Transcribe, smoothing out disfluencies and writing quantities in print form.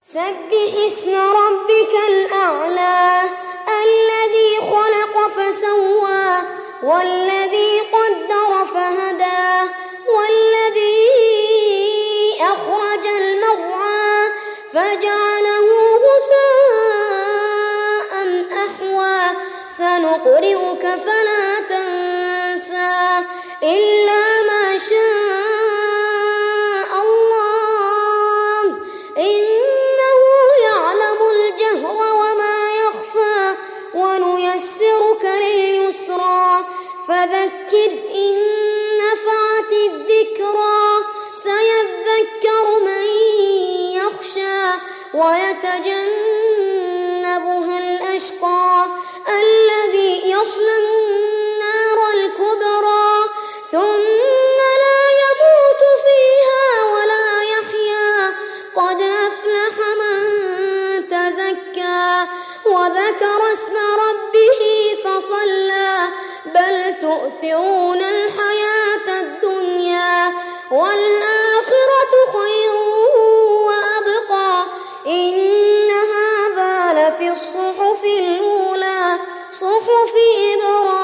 سبح اسم ربك الأعلى الذي خلق فسوى والذي قدر فهدى والذي أخرج المرعى فجعله غثاء أحوى سنقرئك فلا تنسى إلا ما شاء الله إنه يعلم الجهر وما يخفى ونيسرك لليسرى فذكر إن نفعت الذكرى سيذكر من يخشى ويتجنبها الأشقى الذي يصلى النار الكبرى ثم لا يموت فيها ولا يحيا قد أفلح من تزكى وذكر اسم ربه فصلى بل تؤثرون الحياة الدنيا والآخرة خير وأبقى إن هذا لفي الصحف الأولى صحف إبراهيم